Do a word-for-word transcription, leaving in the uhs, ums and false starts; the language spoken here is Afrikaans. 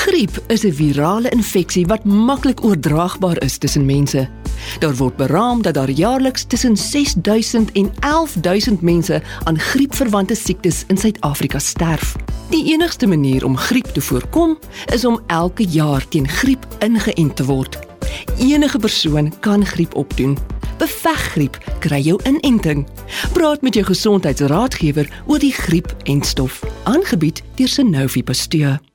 Griep is 'n virale infeksie wat maklik oordraagbaar is tussen mense. Daar word beraam dat daar jaarliks tussen ses duisend en elf duisend mense aan griepverwante siektes in Suid-Afrika sterf. Die enigste manier om griep te voorkom, is om elke jaar teen griep ingeënt te word. Enige persoon kan griep opdoen. Beveg griep, kry jou inenting. Praat met jou gesondheidsraadgewer oor die griep-entstof. Aangebied deur Sanofi Pasteur.